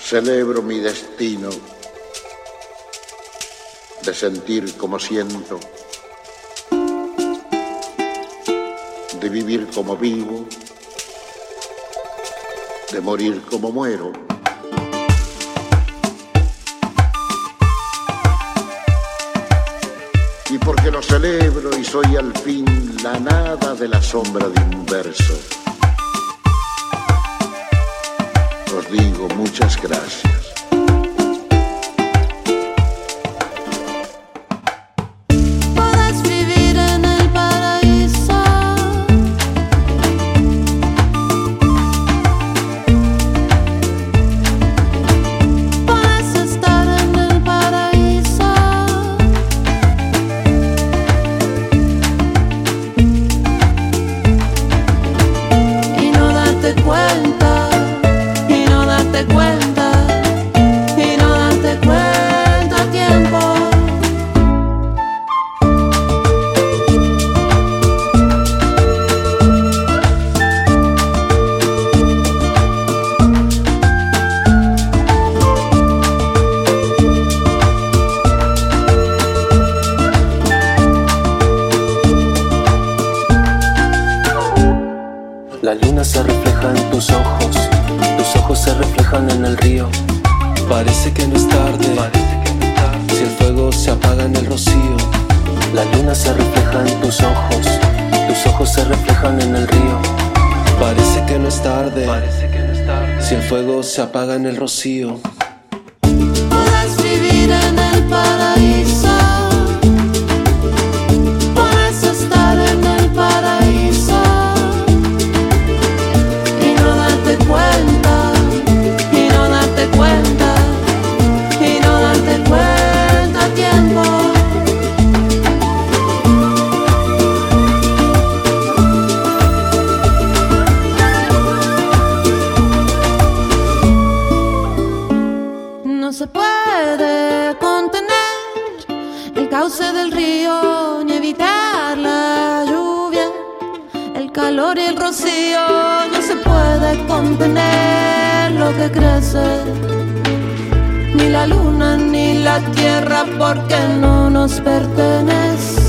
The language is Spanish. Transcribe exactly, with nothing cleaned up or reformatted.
Celebro mi destino de sentir como siento, de vivir como vivo, de morir como muero. Y porque lo celebro y soy al fin la nada de la sombra de un verso, os digo muchas gracias. Podés vivir en el paraíso, podés estar en el paraíso, y no darte cuenta, y no darte cuenta, y no darte cuenta a tiempo. La luna se refleja en tus ojos, tus ojos se reflejan en el río. Parece que no es tarde, si el fuego se apaga en el rocío. La luna se refleja en tus ojos, tus ojos se reflejan en el río. Parece que no es tarde, si el fuego se apaga en el rocío. Podés vivir en el paraíso, podés estar en el paraíso, y no darte cuenta, y no darte cuenta, y no darte cuenta a tiempo. No se puede contener el cauce del río, ni evitar la lluvia, el calor y el rocío. No se puede contener lo que crece, ni la luna ni la tierra, porque no nos pertenece.